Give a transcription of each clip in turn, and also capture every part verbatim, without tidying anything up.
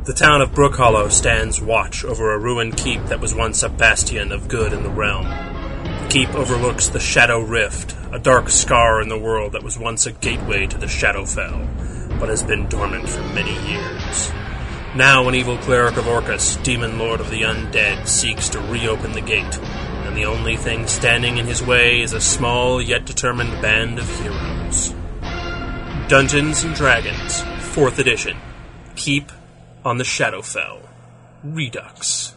The town of Brookhollow stands watch over a ruined keep that was once a bastion of good in the realm. The keep overlooks the Shadow Rift, a dark scar in the world that was once a gateway to the Shadowfell, but has been dormant for many years. Now an evil cleric of Orcus, demon lord of the undead, seeks to reopen the gate, and the only thing standing in his way is a small yet determined band of heroes. Dungeons and Dragons, fourth edition. Keep on the Shadowfell. Redux.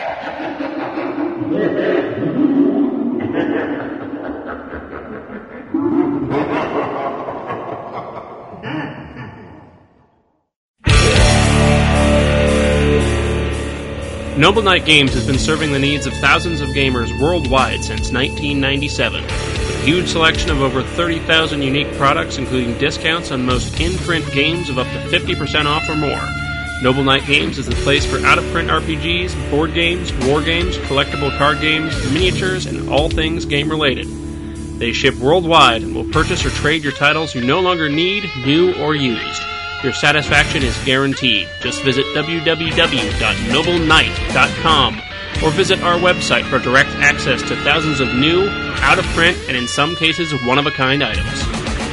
Noble Knight Games has been serving the needs of thousands of gamers worldwide since nineteen ninety-seven. With a huge selection of over thirty thousand unique products, including discounts on most in-print games of up to fifty percent off or more. Noble Knight Games is the place for out-of-print R P Gs, board games, war games, collectible card games, miniatures, and all things game-related. They ship worldwide and will purchase or trade your titles you no longer need, new, or used. Your satisfaction is guaranteed. Just visit w w w dot noble knight dot com or visit our website for direct access to thousands of new, out-of-print, and in some cases one-of-a-kind items.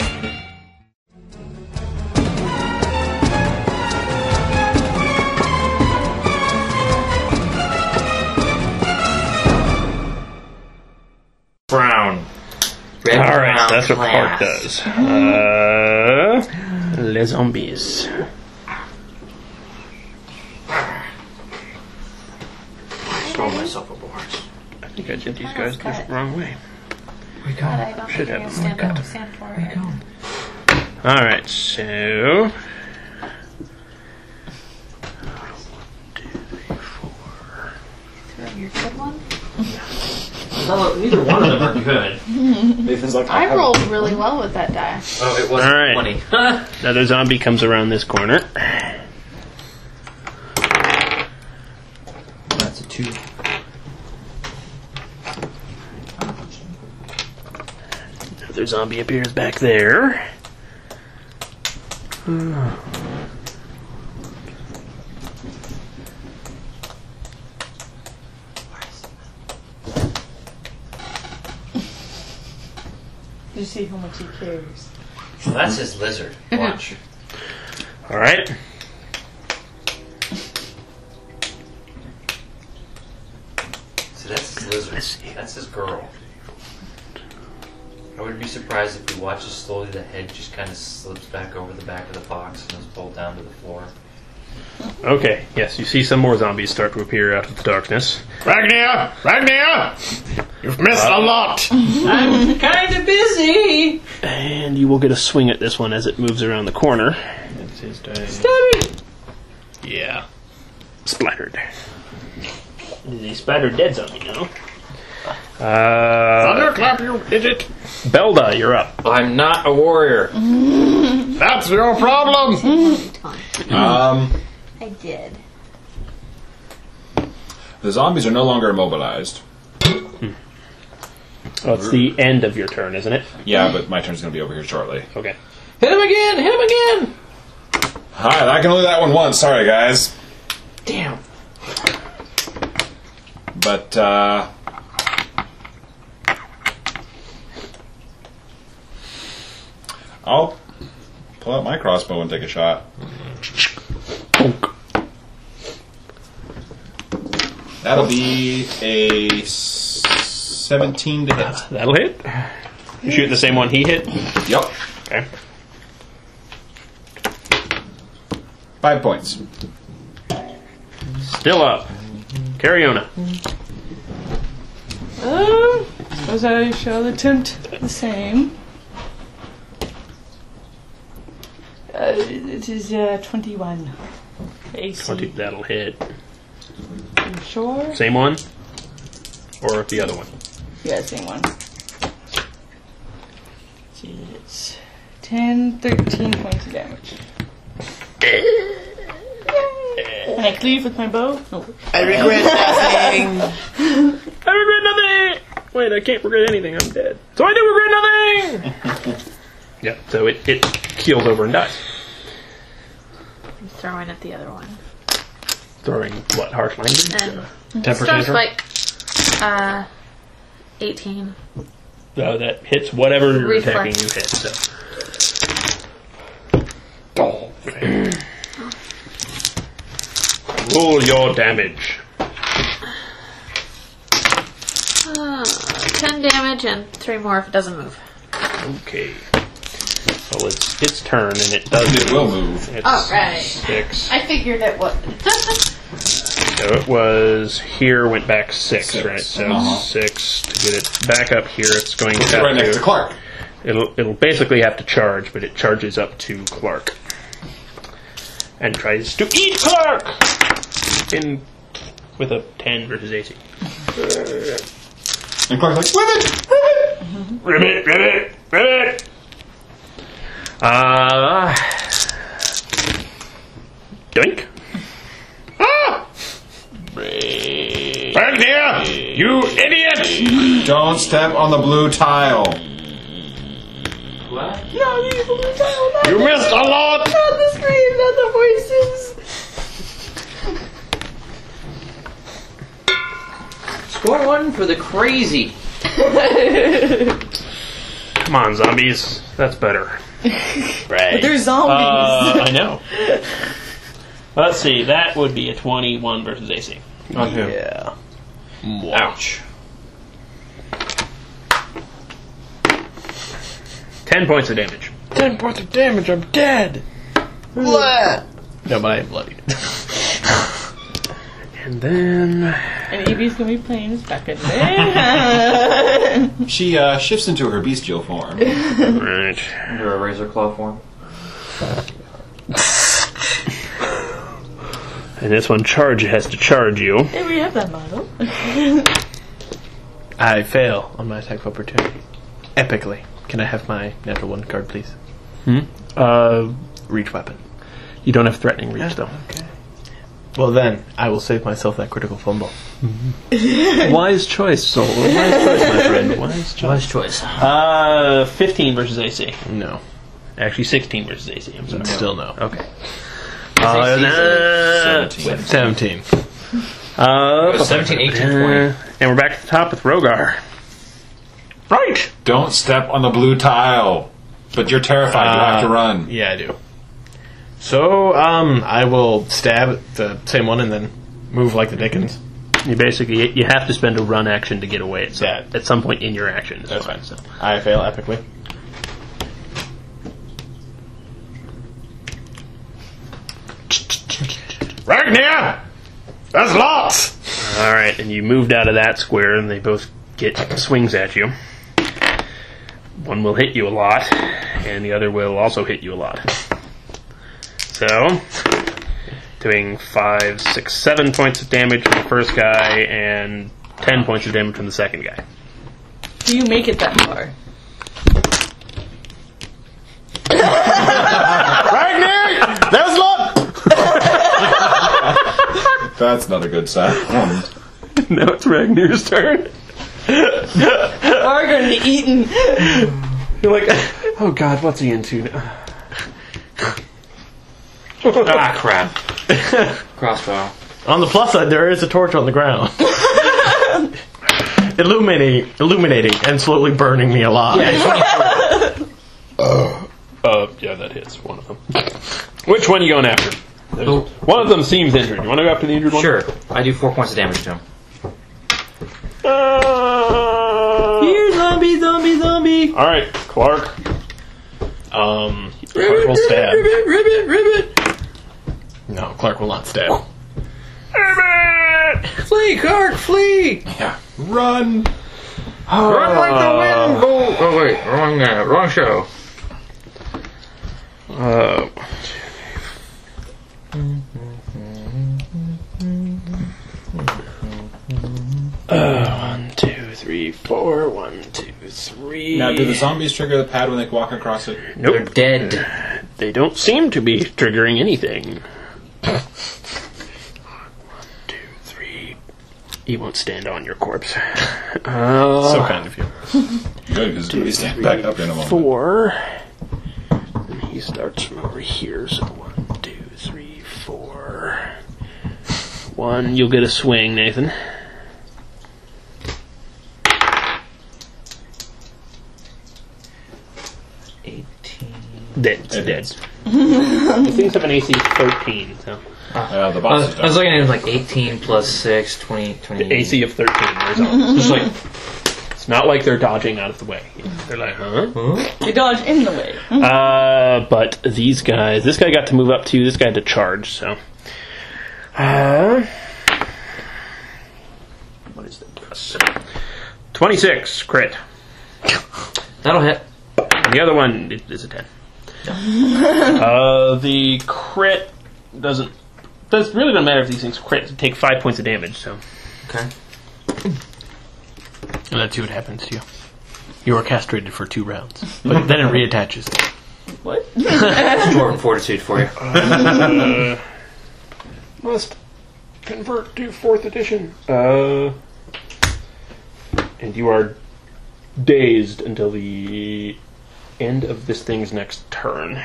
Brown. Red, Alright, brown, that's what class. Clark does. Uh, Les Zombies. Throw myself aboard. I think I did these guys the wrong way. Where you But I going? don't Should think have you'll them stand like up that. to stand for Where you it. going? Alright, so... Throw your good one. No, neither one of them are good. Nathan's like, I rolled really well with that die. Oh, it was All right. twenty. Another zombie comes around this corner. That's a two. Another zombie appears back there. You see how much he cares. So that's his lizard. Watch. Alright. So that's his lizard. Let's see. That's his girl. I would be surprised if we watch as slowly the head just kind of slips back over the back of the box and is pulled down to the floor. Okay, yes, you see some more zombies start to appear out of the darkness. Ragnar! Ragnar! You've missed a lot! I'm kind of busy! And you will get a swing at this one as it moves around the corner. That's his die. Yeah. Splattered. Is he splattered dead zombie now? Uh, Thunderclap, you idiot! Belda, you're up. I'm not a warrior. That's your problem! um, I did. the zombies are no longer immobilized. Oh, it's the end of your turn, isn't it? Yeah, but my turn's going to be over here shortly. Okay. Hit him again! Hit him again! Alright, I can only do that one once. Sorry, guys. Damn. But, uh... I'll pull out my crossbow and take a shot. That'll be a seventeen to hit. That'll hit. You shoot the same one he hit? Yep. Okay. Five points. Still up. Cariona. Um, as I shall attempt the same. Uh, it is uh, twenty-one. A C. twenty, that'll hit. Are you sure? Same one? Or the other one? Yeah, same one. See, it's ten, thirteen points of damage. Can I cleave with my bow? No. I regret nothing. I regret nothing! Wait, I can't regret anything, I'm dead. So I do regret nothing! Yeah, so it, it keels over and dies. I'm throwing at the other one. Throwing what? Harsh language? And Temper Star tantrum? Spike. Uh, eighteen. So that hits whatever you're Reflex. attacking you hit. So. Oh, okay. Roll your damage. Uh, ten damage and three more if it doesn't move. Okay. So it's its turn and it does It will move. It's Alright. six. I figured it would. So it was here, went back six, Six. right? So Uh-huh. six to get it back up here. It's going to It's have right next to to. Clark. It'll it'll basically have to charge, but it charges up to Clark and tries to eat Clark in with a ten versus A C. And Clark's like, ribbit! Ribbit, ribbit, ribbit. Uh, doink. Ah! Break. Back here! You idiot! Don't step on the blue tile. What? No, you blue tile, not, You missed a lot! not the scream, not the voices. Score one for the crazy. Come on, zombies. That's better. Right. But they're zombies. Uh, I know. Let's see. That would be a twenty-one versus A C. Okay. Yeah. Ouch. Ten points of damage. Ten points of damage, I'm dead! Blah! No, but I am bloody. And then... And Evie's gonna be playing his back at there. She uh, shifts into her bestial form. Right. Under a razor claw form. And this one charge has to charge you. Hey, we have that model. I fail on my attack of opportunity. Epically. Can I have my natural one card, please? Hmm? Uh, Reach weapon. you don't have threatening reach, though. Okay. Well then, I will save myself that critical fumble. Wise choice, Soul. Wise choice, my friend. Wise choice. Wise choice. Uh, fifteen versus A C. No. Actually, sixteen versus A C. I'm sorry. Still no. Okay. Uh, uh, seventeen. Seventeen. uh, seventeen, eighteen, twenty. And we're back at the top with Rogar. Right! Don't step on the blue tile. But you're terrified. you have to Uh, run. Yeah, I do. So, um, I will stab at the same one and then move like the Dickens. You basically, you have to spend a run action to get away at some, Yeah. at some point in your action. That's fine. So I fail epically. Ragnar! That's lots! Alright, and you moved out of that square, and they both get swings at you. One will hit you a lot, and the other will also hit you a lot. So, doing five, six, seven points of damage from the first guy, and ten points of damage from the second guy. Do you make it that far? Ragnar! There's lot! That's not a good sign. Now it's Ragnar's turn. Are going to be eaten. You're like, oh god, what's he into now? Ah, crap. Crossbow. On the plus side, there is a torch on the ground. illuminating, illuminating, and slowly burning me alive. Uh, yeah, that hits one of them. Which one are you going after? There's- one of them seems injured. You want to go after the injured one? Sure. I do four points of damage to him. Uh, Here, zombie, zombie, zombie. Alright, Clark. Um, Clark will stab. Ribbit, ribbit, ribbit. No, Clark will not stab. Flee, Clark, flee! Yeah. Run! Run like the wind! Go! Oh, wait. Wrong, uh, wrong show. Uh, uh, one, two, three, four. One, two, three. Now, do the zombies trigger the pad when they walk across it? They're Nope. dead. They don't seem to be triggering anything. One, two, three. He won't stand on your corpse. Uh, So kind of you. Good, because we stand back up in a moment. Four. And he starts from over here. So one, two, three, four. one. You'll get a swing, Nathan. eighteen. Dead. It's It dead. is. The things have an A C of thirteen, so Uh, the I boss was, is I was done. looking at it like eighteen plus six, twenty, twenty. the A C of thirteen. There's all. Just like it's not like they're dodging out of the way. They're like, huh? You dodge in the way. Uh, but these guys, this guy got to move up too. This guy had to charge. So, uh, what is the plus? Twenty-six crit. That'll hit. And the other one is a ten. uh, the crit doesn't. Does really doesn't matter if these things crit. Take five points of damage. So, Okay. And let's see what happens to you. You are castrated for two rounds, but then it reattaches. What? Dwarven fortitude for you. uh, must convert to fourth edition. Uh, and you are dazed until the end of this thing's next turn.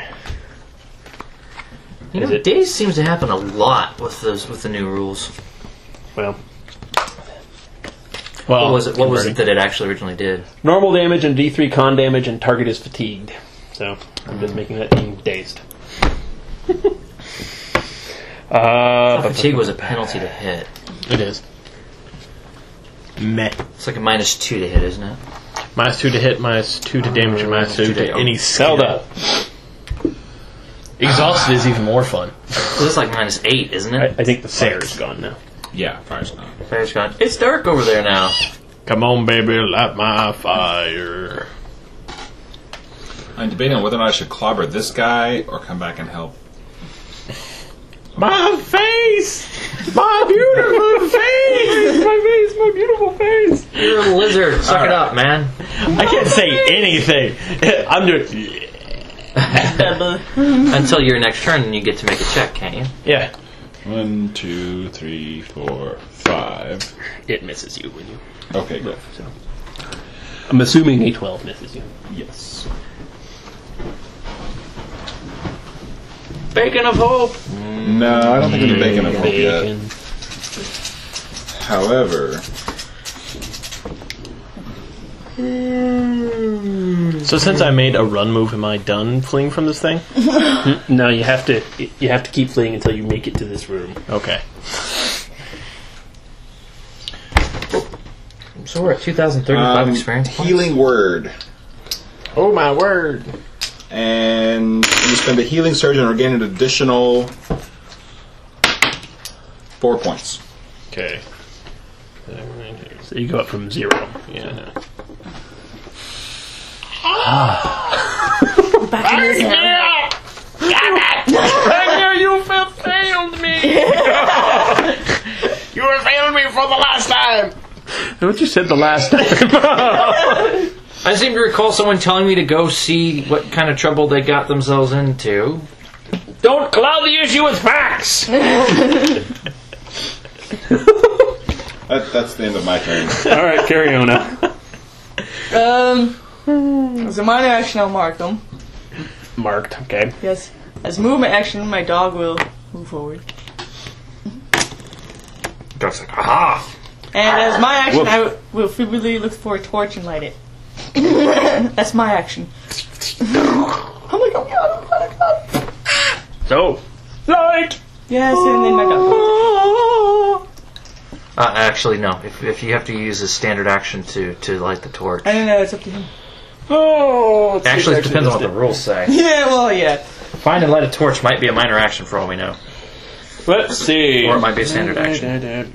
You Is know, it- days seems to happen a lot with those with the new rules. Well, Well, What was it? What was it converting. that it actually originally did? normal damage and D three con damage, and target is fatigued. So I'm just making that thing dazed. uh, Fatigue was a penalty to hit. It is. Meh. It's like a minus two to hit, isn't it? Minus two to hit, minus two to damage, and minus two to any skill. Zelda. Exhausted is even more fun. So this is like minus eight, isn't I, it? I think the fire is gone now. Yeah, fire's gone. Fire's gone. It's dark over there now. Come on, baby, light my fire. I'm debating on whether or not I should clobber this guy or come back and help. My face! My beautiful face! My face, my beautiful face. You're a lizard. Suck it up, man. I can't say anything. I'm doing. Until your next turn, and you get to make a check, can't you? Yeah, One, two, three, four, five. it misses you when you. Okay, good. So. I'm assuming a twelve misses you. Yes. Bacon of hope. No, I don't think I'm bacon of hope yet. Bacon. However, So since I made a run move, am I done fleeing from this thing? No, you have to. You have to keep fleeing until you make it to this room. Okay. So we're at two thousand thirty-five um, experience points. healing word. Oh my word. And you spend a healing surge and regain an additional four points. Okay. So you go up from zero. Yeah. Back in his hand. Ragnar, you fa- failed me! You were failed me for the last time! What you said the last time? I seem to recall someone telling me to go see what kind of trouble they got themselves into. Don't cloud the issue with facts. That, that's the end of my turn. All right, carry on now. Um, as a minor action, I'll mark them. Marked. Okay. Yes. As a movement action, my dog will move forward. Dog's like, aha! And as my action, Woof. I w- will feebly look for a torch and light it. That's my action. Oh my god, oh my god. So, light. Yes, and then my dog. Uh, actually, no. If, if you have to use a standard action to, to light the torch. I don't know, it's up to him. Oh, let's see Actually, if it depends on what the rules say. Yeah, well, yeah. Find and light a torch might be a minor action for all we know. Let's see. Or it might be a standard action.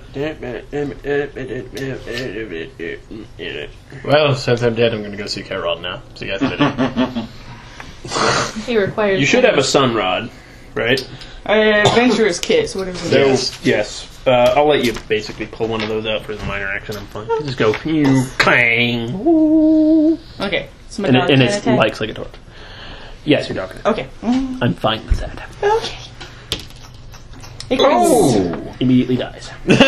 Well, since I'm dead, I'm going to go see Carol now. See you guys later. He requires. You should have a sun rod, right? Uh, adventurer's kit, so whatever. So, Yes. yes. Uh, I'll let you basically pull one of those out for the minor action. I'm fine. Just go, you clang. Ooh. Okay, so my And, dog it, and can it's attack. likes like a torch. Yes, you're talking. Okay. Mm, I'm fine with that. okay. It Oh! Immediately dies.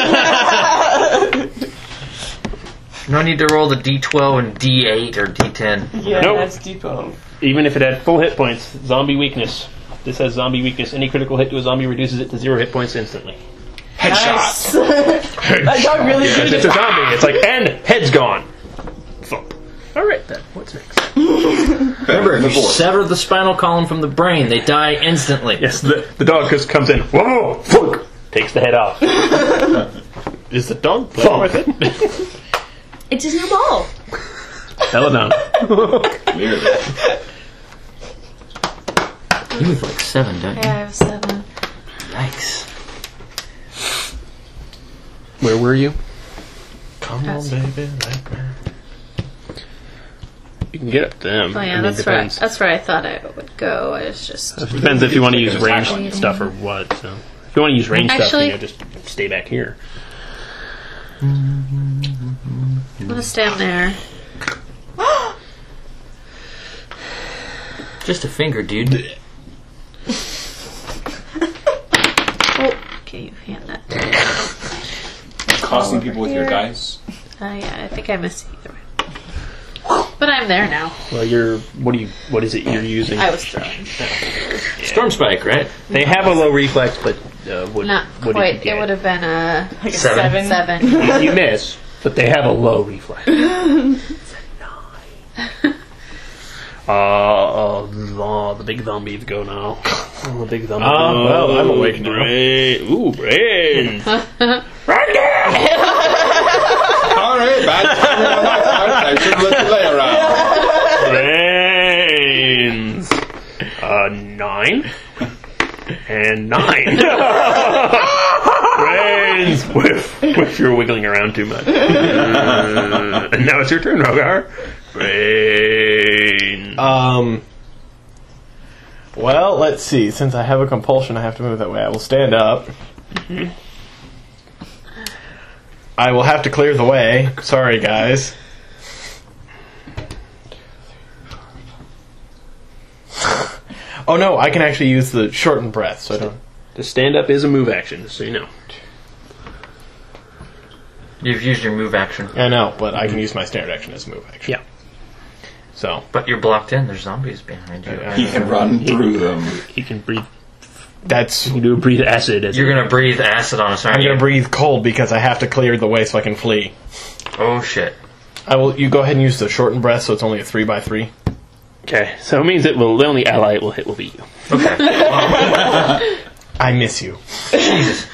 No need to roll the d twelve and d eight or d ten. Yeah, Nope. that's D twelve. Even if it had full hit points, zombie weakness. This has zombie weakness. Any critical hit to a zombie reduces it to zero hit points instantly. Headshot. That got really Yes, good. it's a zombie. It's like, and head's gone. Thump. All right, then. What's next? Remember, if you Before. sever the spinal column from the brain, they die instantly. Yes, the, the dog just comes in. Whoa! Thunk, takes the head off. Is the dog playing with it? It's his new ball. Celadon. Weird. You have like seven, don't Yeah, I have seven. Yikes. Where were you? Come on, baby. You can get up to them. Oh yeah, I mean, that's where I, depends. that's where I thought I would go. I was just It depends if you want to use range Actually, stuff or what. So, if you want to use range Actually- stuff, you know, just stay back here. I'm gonna stand there. Just a finger, dude. Oh, okay, you hand that. Costing people with your dice. Uh, yeah, I think I missed either way. But I'm there now. Well, you're. What do you? What is it you're using? I was throwing. Storm spike, right? They have a low reflex, but uh, what? Not what quite. Did you It get? would have been a Like a Seven. seven. seven. You miss, but they have a low reflex. Uh, uh, the, the big zombies go now. Oh, the big zombies. Ah, well, I'm awake now. Brain. Ooh, brain. Alright, bad timing on my part. I should have let you lay around. Brains. Uh, nine. And nine. Brains. Whiff. Whiff, you're wiggling around too much. Uh, and now it's your turn, Rogar. Brains. Um. Well, let's see. Since I have a compulsion, I have to move that way. I will stand up. I will have to clear the way. Sorry, guys. Oh no, I can actually use the shortened breath, so I don't. The stand up is a move action, just so you know. You've used your move action, I know, but I can use my standard action as a move action. Yeah. So. but you're blocked in. There's zombies behind you. I- He can run through them. He can breathe. That's. You can do a breathe acid. As You're a- gonna breathe acid on us, aren't I'm you? gonna breathe cold because I have to clear the way so I can flee. Oh shit. I will. You go ahead and use the shortened breath, so it's only a three by three. Okay, so it means it will. The only ally it will hit will be you. Okay. I miss you. Jesus.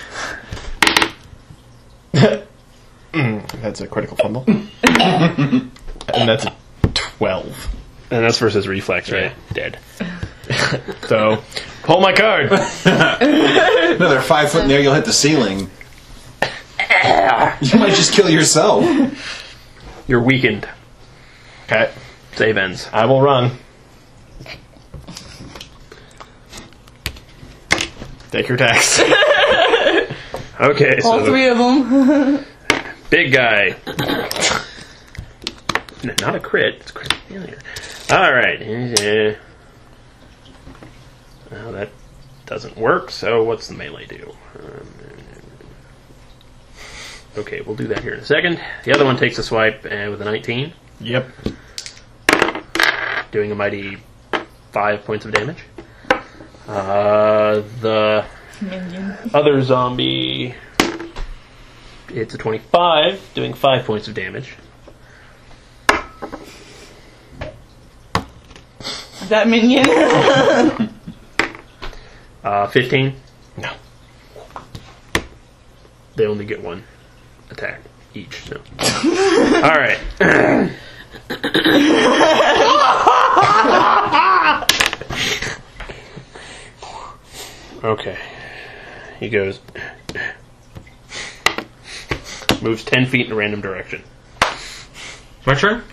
Mm, that's a critical fumble. And that's a twelve. And that's versus reflex, right? Dead. So, pull my card. Another five foot in there, you'll hit the ceiling. You might just kill yourself. You're weakened. Okay. Save ends. I will run. Take your tax. Okay, so All the three of them. big guy. N- Not a crit. It's crit failure. All right. Uh, well, that doesn't work. So what's the melee do? Um, okay, we'll do that here in a second. The other one takes a swipe uh, with a nineteen, Yep. doing a mighty five points of damage. Uh, the other zombie, it's a twenty-five, doing five points of damage. That minion. Uh, fifteen. No. They only get one attack each. So. All right. Okay. He goes. Moves ten feet in a random direction. My turn?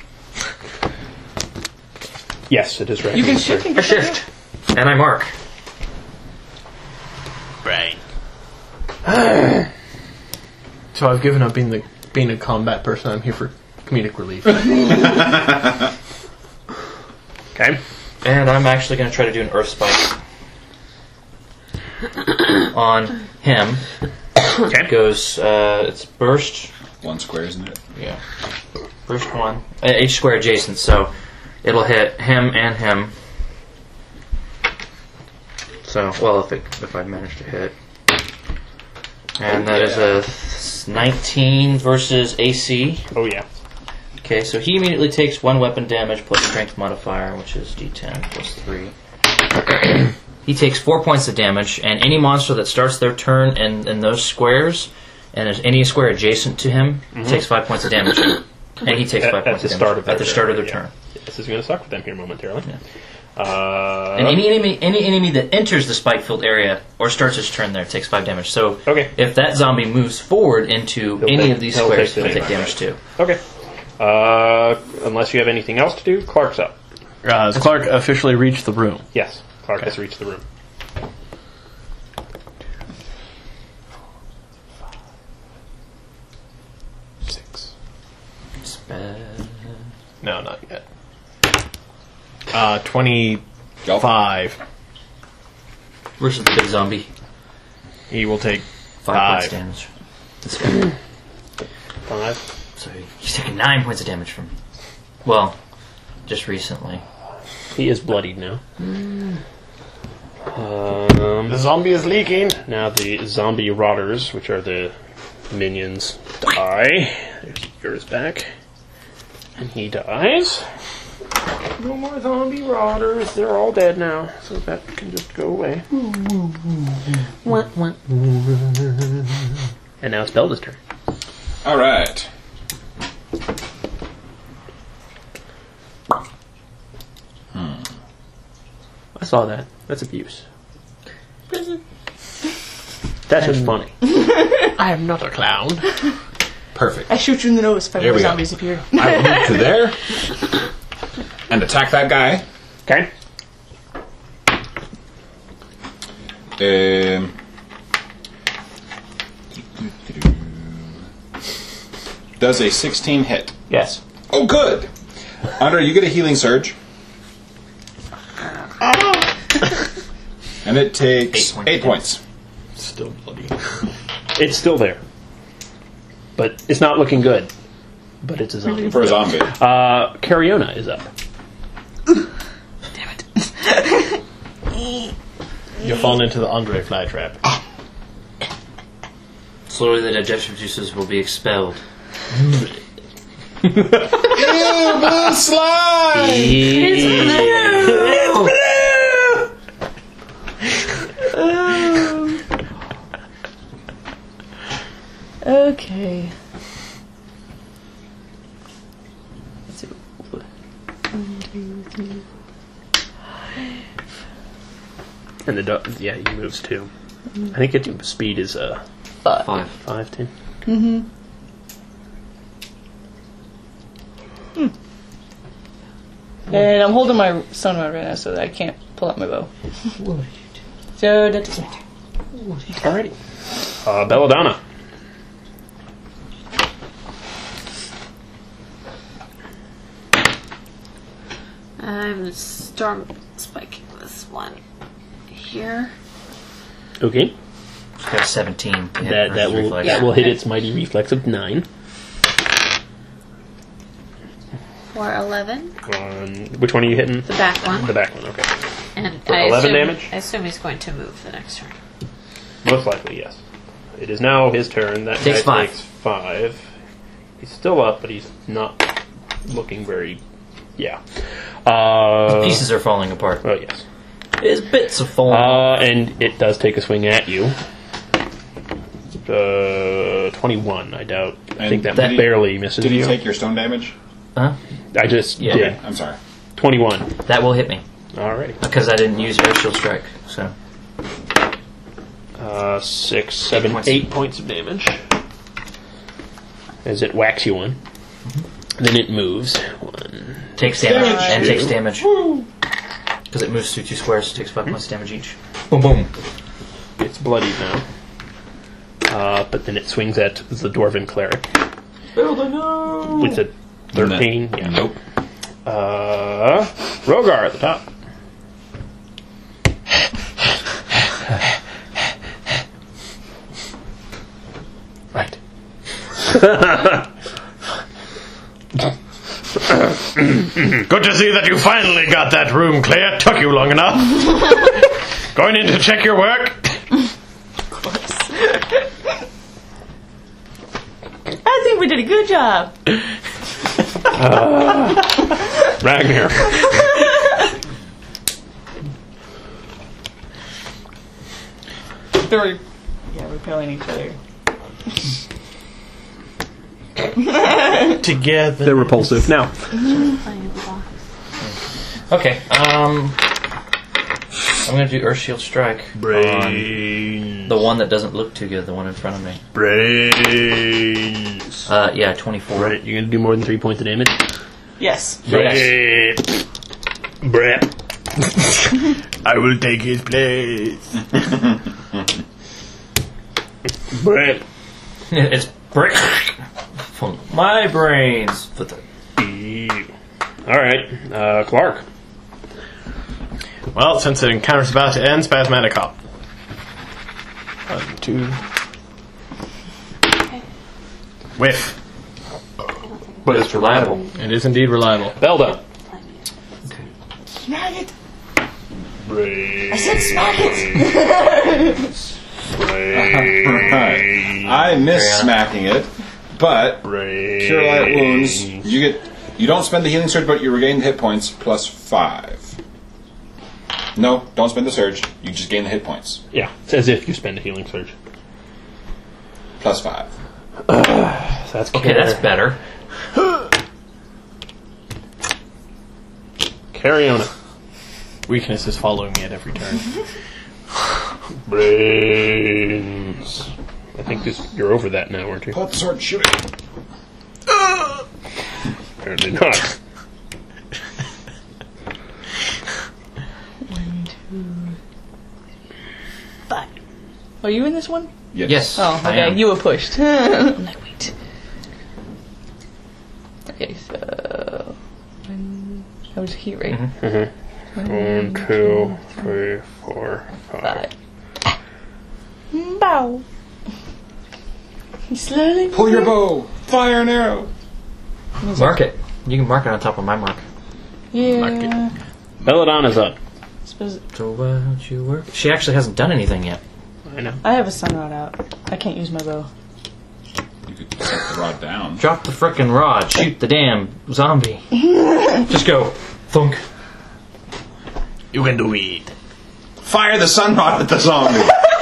Yes, it is right. You can shift and I get shift. And I mark. Right. So I've given up being the being a combat person. I'm here for comedic relief. Okay. And I'm actually going to try to do an earth spike on him. Okay. It goes, uh, it's burst. One square, isn't it? Yeah. Burst one. Uh, H square adjacent, so it'll hit him and him. So, well, if it, if I manage to hit. And that is a nineteen versus A C. Oh, yeah. Okay, so he immediately takes one weapon damage plus strength modifier, which is d ten plus three. He takes four points of damage, and any monster that starts their turn in, in those squares, and there's any square adjacent to him, mm-hmm. takes five points of damage. And he takes at, five at points the of start damage of their at the turn, start of their yeah. turn. This is going to suck for them here momentarily. Yeah. Uh, and any enemy, any enemy that enters the spike filled area or starts his turn there takes five damage. So okay. if that zombie moves forward into he'll any take, of these he'll squares, take he'll the take damage too. Okay. Uh, unless you have anything else to do, Clark's up. Uh, has Clark officially reached the room? Yes, Clark Okay. has reached the room. Six. Spell. No, not yet. Uh, twenty-five. Versus the big zombie. He will take Five, five. points damage. This guy. Five. So he's taking nine points of damage from. Well, just recently. He is bloodied now. Um, The zombie is leaking. now the zombie rotters, which are the minions, die. There's yours back. And he dies. No more zombie rotters. They're all dead now, so that can just go away. And now it's Belda's turn. All right. I saw that. That's abuse. That's just funny. I am not a clown. Perfect. I shoot you in the nose. Five Here more we go. zombies appear. I will move to there and attack that guy. Okay. Um, does a sixteen hit? Yes. Oh, good. Andre, you get a healing surge. And it takes Eight points. eight points. Still bloody. It's still there. But it's not looking good. But it's a zombie. For a zombie. Uh, Cariona is up. You're falling into the Andre flytrap. Slowly, the digestive juices will be expelled. Ew, blue slime! Okay. So, one, two, three. And the dog, yeah, he moves too. I think its speed is uh, Five. five, too. And I'm holding my stone rod right now so that I can't pull out my bow. So that doesn't matter. Alrighty. Uh, Belladonna. I'm storm spiking this one here. Okay. It's got seventeen. To hit That that versus will reflex. that will hit its mighty reflex of nine. For eleven. Um, which one are you hitting? The back one. The back one. Okay. And For I eleven assume, damage? I assume he's going to move the next turn. Most likely, yes. It is now his turn. That Takes guy five. takes five. He's still up, but he's not looking very. Yeah. Uh, Pieces are falling apart. Oh yes. There's bits of falling. Uh, and it does take a swing at you. Uh, twenty-one. I doubt. I And think that, that- barely misses Did you. he take your stone damage? huh? I just Yeah. did. I'm sorry. twenty-one. That will hit me Alrighty. because I didn't use air shield strike. So Uh, six, seven, points. eight points of damage. As it whacks you one. Then it moves. One. takes damage Damage. and takes damage because it moves through two squares. Takes five points of damage each. Boom boom. It's bloodied now. Uh, but then it swings at the Dwarven Cleric. With a thirteen. Yeah. Nope. Uh, Rogar at the top. Right. Good to see that you finally got that room clear. Took you long enough. Going in to check your work. course. I think we did a good job. Uh, Ragnar. They're yeah, repelling each other. Together. They're repulsive. Now, Okay, um... I'm gonna do Earthshield Strike. brains. The one that doesn't look too good, the one in front of me. Brains. Uh, yeah, twenty-four. Right, you're gonna do more than three points of damage? Yes. Yes. Brett. I will take his place. Brett. It's break from my brains. For the Alright, uh, Clark. Well, since the encounter's about to end, Spasmatic Hop. One, two. Whiff. But it's reliable. It is indeed reliable. Belda. Smack it. Brains. I said smack it. Right. I miss smacking it, but Brains. Cure Light Wounds, you get you don't spend the healing surge, but you regain the hit points plus five. No, don't spend the surge. You just gain the hit points Yeah, it's as if you spend a healing surge. plus five. So that's Okay, that's better. Cariona. Weakness is following me at every turn. Brains. I think this, you're over that now, aren't you? Pull out the sword and shoot it. Apparently not. Five. Are you in this one? Yes. Oh, I okay. am. You were pushed. I'm like, wait. Okay, so one, that was here, right? One, two, three, four, five. Five. Bow. He's slowly. Pull your bow. Fire an arrow. Mark it. You can mark it on top of my mark. Yeah. Belladonna's up. Suppose So why don't you work? She actually hasn't done anything yet. I know. I have a sun rod out. I can't use my bow. You could set the rod down. Drop the frickin' rod. Shoot the damn zombie. Just go. Thunk. You can do it. Fire the sun rod at the zombie.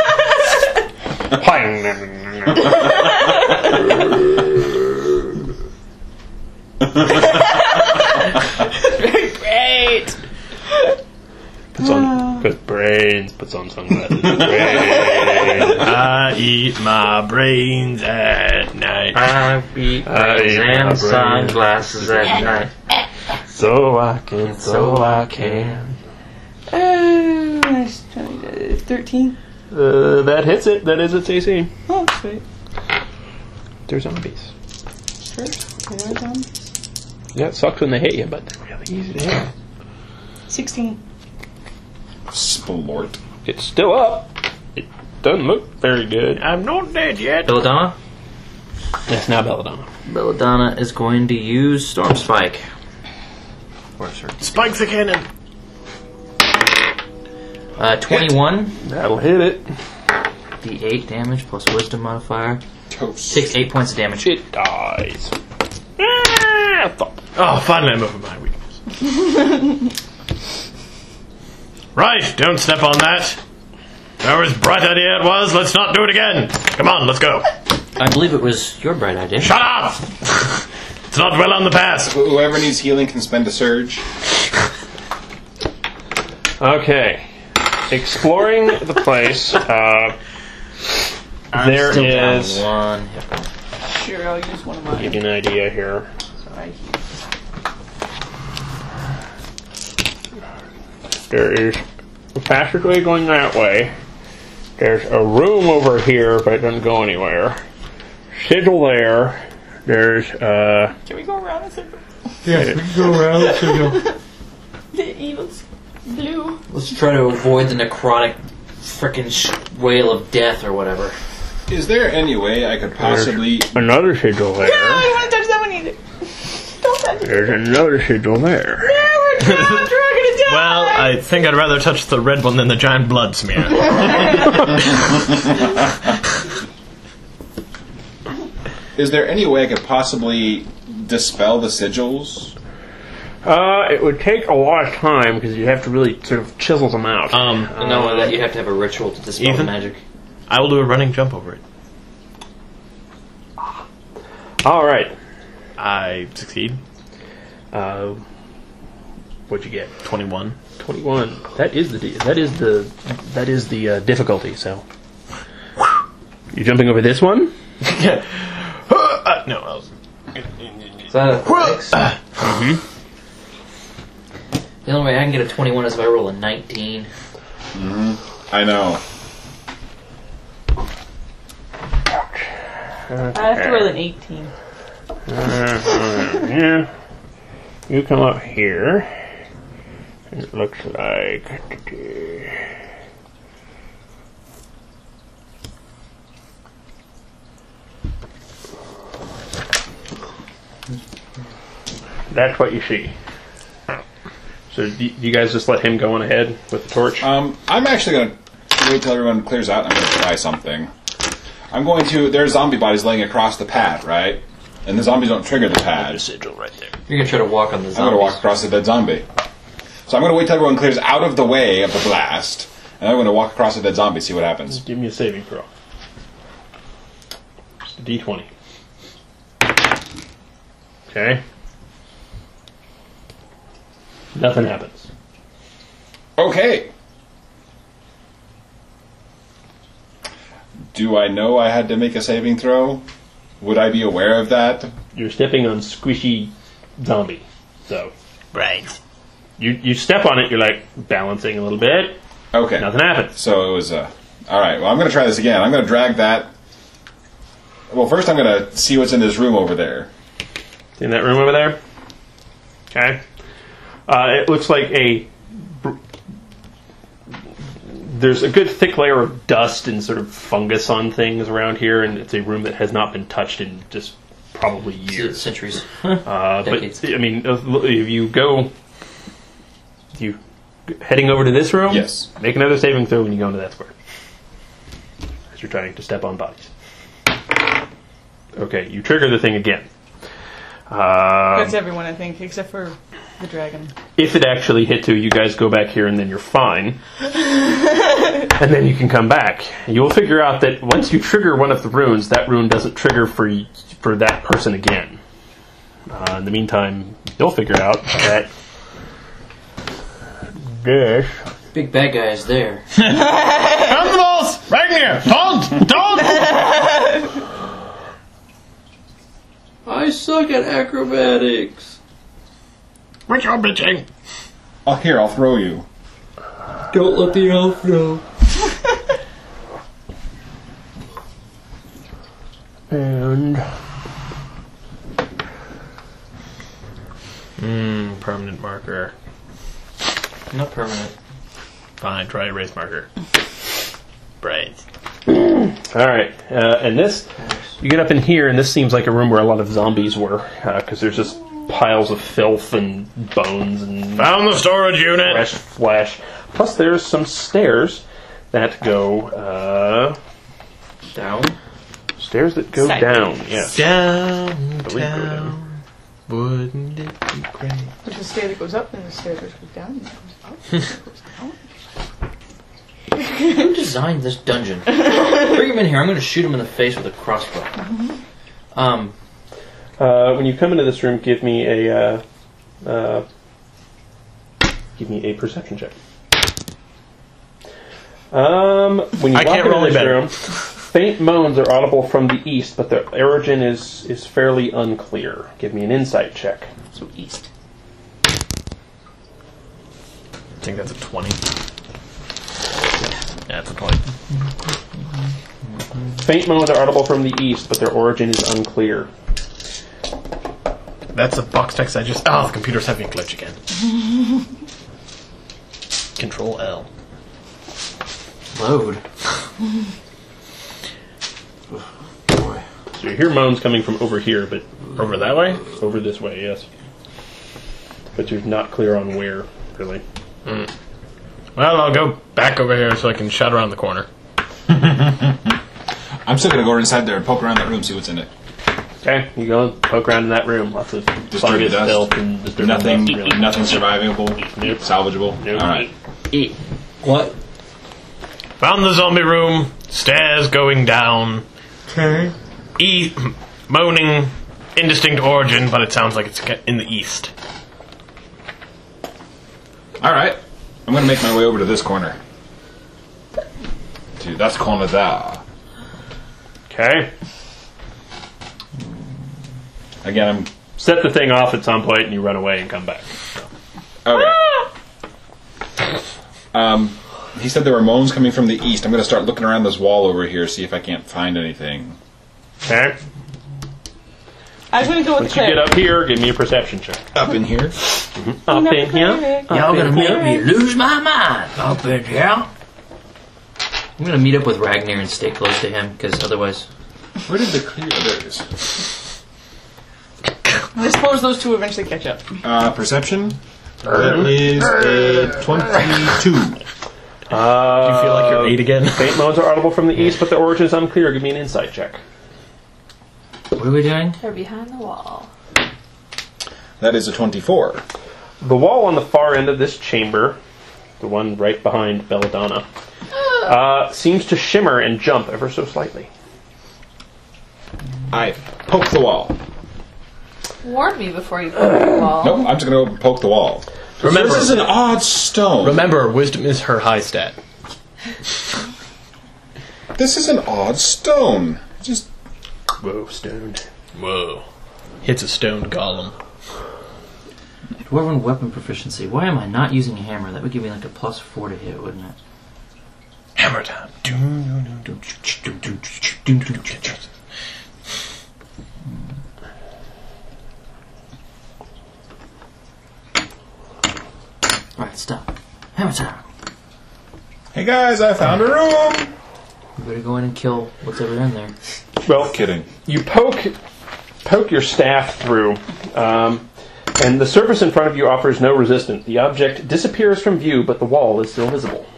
Great. Puts on, puts brains, puts on sunglasses. Brains. I eat my brains at night. I eat I eat my and brains. sunglasses at night. So I can, so I can. Uh, nice. thirteen. Uh, that hits it. That is its A C. Oh, sweet. They're zombies. Sure. Okay, there's one. Yeah, it sucks when they hit you, but they're really easy to hit. sixteen. Splort. It's still up. It doesn't look very good. I'm not dead yet. Belladonna? Yes, now Belladonna. Belladonna is going to use Storm Spike. Where's her? Spike the cannon. Uh, twenty-one. That'll hit it. D eight damage plus Wisdom modifier. Toast. Takes eight points of damage. It dies. Ah, fuck. Oh, finally I'm over my weakness. Right, don't step on that. That was a bright idea it was. Let's not do it again. Come on, let's go. I believe it was your bright idea. Shut up! Let's not dwell on the past. Wh- Whoever needs healing can spend a surge. Okay. Exploring the place. Uh, I'm there still down is. one hit point. Sure, I'll use one of I'll give you mine. an idea here. Sorry. There is a passageway going that way. There's a room over here, but it doesn't go anywhere. Sigil there. There's uh. Can we go around the circle? Yeah, we can go around the sigil. The evil's blue. Let's try to avoid the necrotic frickin' sh- whale of death or whatever. Is there any way I could possibly... Another sigil there. No, you want to touch that one either. Don't touch it. There's another sigil there. No, we're dragging it down. Well, I think I'd rather touch the red one than the giant blood smear. Is there any way I could possibly dispel the sigils? Uh, it would take a lot of time because you have to really sort of chisel them out. Um, And not only that, you have to have a ritual to dispel the Ethan? magic. I will do a running jump over it. All right. I succeed. Uh, what'd you get? Twenty-one. Twenty-one. That is the di- that is the that is the uh, difficulty. So, you jumping over this one? uh, no, I was. Is that a six? Mm-hmm. The only way I can get a twenty-one is if I roll a nineteen. Mm-hmm. I know. I have to roll an eighteen. Uh, yeah. You come up here. And it looks like. That's what you see. So, do you guys just let him go on ahead with the torch? Um, I'm actually going to wait till everyone clears out and I'm going to try something. I'm going to... There are zombie bodies laying across the pad, right? And the zombies don't trigger the pad. Sigil right there. You're gonna try to walk on the I'm zombies. going to walk across the dead zombie. So I'm going to wait till everyone clears out of the way of the blast, and I'm going to walk across the dead zombie, see what happens. Give me a saving throw. Just a D twenty. Okay. Nothing happens. Okay. Do I know I had to make a saving throw? Would I be aware of that? You're stepping on squishy zombie. So Right. you you step on it, you're like balancing a little bit. Okay. Nothing happens. So it was uh all right. Well, I'm going to try this again. I'm going to drag that. Well, first I'm going to see what's in this room over there. In that room over there. Okay. Uh, it looks like a. There's a good thick layer of dust and sort of fungus on things around here, and it's a room that has not been touched in just probably years. Centuries. Uh, Decades. but I mean, if you go, you heading over to this room. Yes. Make another saving throw when you go into that square, as you're trying to step on bodies. Okay, you trigger the thing again. Um, That's everyone, I think, except for the dragon. if it actually hit you, you guys go back here, and then you're fine. And then you can come back. You'll figure out that once you trigger one of the runes, that rune doesn't trigger for y- for that person again. Uh, in the meantime, you'll figure out that this Big bad guy is there. Animals! Ragnar! Don't! Don't! I suck at acrobatics. What's your bitching? Oh, here, I'll throw you. Don't let the elf know. and Mmm, permanent marker. Not permanent. Fine, try erase marker. Right. all right, uh, and this you get up in here, and this seems like a room where a lot of zombies were, because there's just piles of filth and bones and Found the storage unit! fresh flesh. Plus, there's some stairs that go uh, Down. stairs that go Sideways. down. Yes. Downtown. Wouldn't it be great? There's a stair that goes up, and the stair that goes down, and it goes up, and it goes down. Who designed this dungeon? Bring him in here. I'm going to shoot him in the face with a crossbow. Um, Uh, when you come into this room, give me a uh, uh, give me a perception check. Um, when you I walk can't into roll any this better. room, faint moans are audible from the east, but their origin is is fairly unclear. Give me an insight check. so east. I think that's a twenty. Yeah, it's a twenty. Faint moans are audible from the east, but their origin is unclear. That's a box text I just... Oh, the computer's having a glitch again. Control L. Load. Boy. So you hear moans coming from over here, but Over that way? over this way, yes. But you're not clear on where, really. Mm. Well, I'll go back over here so I can shut around the corner. I'm still gonna go inside there and poke around that room, see what's in it. Okay, you go and poke around in that room. Lots of Disturbed fungus, dust. filth, and disturbed Nothing, dust, really. nothing survivable, Nope. salvageable. Nope. All right. What? Found the zombie room. Stairs going down. Okay. E- moaning, indistinct origin, but it sounds like it's in the east. All right. I'm gonna make my way over to this corner. Dude, that's corner there. Okay. Again, I'm Set the thing off at some point and you run away and come back. okay. Um, he said there were moans coming from the east. I'm gonna start looking around this wall over here, see if I can't find anything. Okay. I was going to go with Once the you get cleric. up here, give me a perception check. Up in here. Up Never in here. cleric. Y'all in gonna make here. me lose my mind up in here. I'm gonna meet up with Ragnar and stay close to him, because otherwise... Where did the clear? Oh, there it is. I suppose those two eventually catch up. Uh, perception. That is a twenty-two. Uh, Do you feel like you're eight again? Faint moans are audible from the east, but the origin is unclear. Give me an insight check. What are we doing? They're behind the wall. That is a twenty-four. The wall on the far end of this chamber, the one right behind Belladonna, uh, seems to shimmer and jump ever so slightly. I poke the wall. Warn me before you poke the wall. Nope, I'm just gonna go poke the wall. Remember, This is an odd stone. remember, wisdom is her high stat. This is an odd stone. Just Whoa, stoned. Whoa. Hits a stoned golem. Dwarven weapon proficiency. Why am I not using a hammer? That would give me like a plus four to hit, wouldn't it? Hammer time. Alright, stop. Hammer time. hey guys, I found a room. You better go in and kill whatever in there. Well, Kidding. you poke poke your staff through, um, and the surface in front of you offers no resistance. The object disappears from view, but the wall is still visible.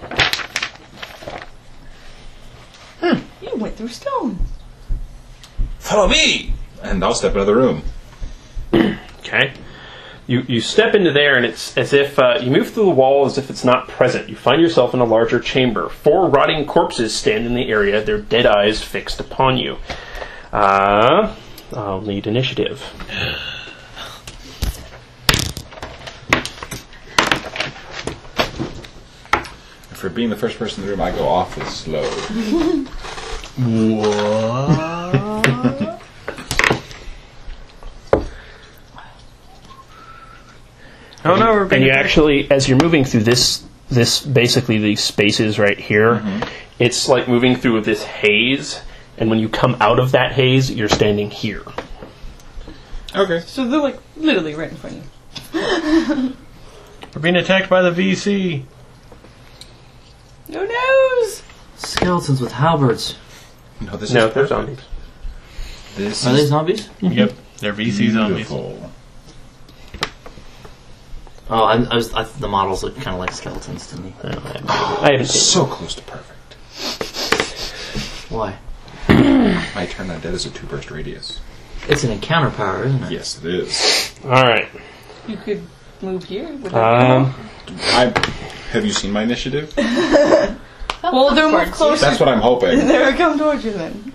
You went through stone. Follow me, and I'll step into the room. Okay. You you step into there, and it's as if uh, you move through the wall as if it's not present. You find yourself in a larger chamber. Four rotting corpses stand in the area, their dead eyes fixed upon you. Uh, I'll need initiative. For being the first person in the room, I go awfully slow. Oh no, we're And being you actually, as you're moving through this, this basically these spaces right here, it's like moving through this haze. And when you come out of that haze, you're standing here. Okay. So they're like literally right in front of you. we're being attacked by the V C. Who knows? Skeletons with halberds. No, this No, is they're perfect. zombies. This Are they is zombies? Yep, they're V C zombies. beautiful. Oh, I, I was. I, the models look kind of like skeletons to me. I haven't seen So close to perfect. Why? My turn undead is a two burst radius. It's an encounter power, isn't it? Yes, it is. All right. You could move here. Would that Um, I have you seen my initiative? well, they'll move closer. That's what I'm hoping. They're come towards you then.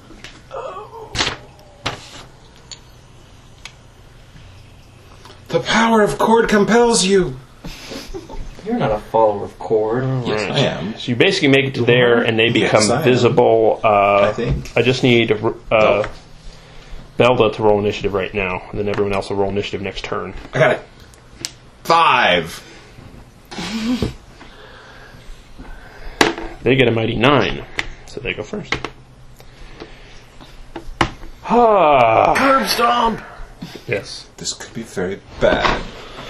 The power of Cord compels you. You're not a follower of Cord. Yes, I am. so you basically make it to there, and they Yes, become I am. visible. Uh, I think. I just need uh, Belda to roll initiative right now, and then everyone else will roll initiative next turn. I got it. Five. They get a mighty nine, so they go first. Ah, Curb stomp! yes. This could be very bad.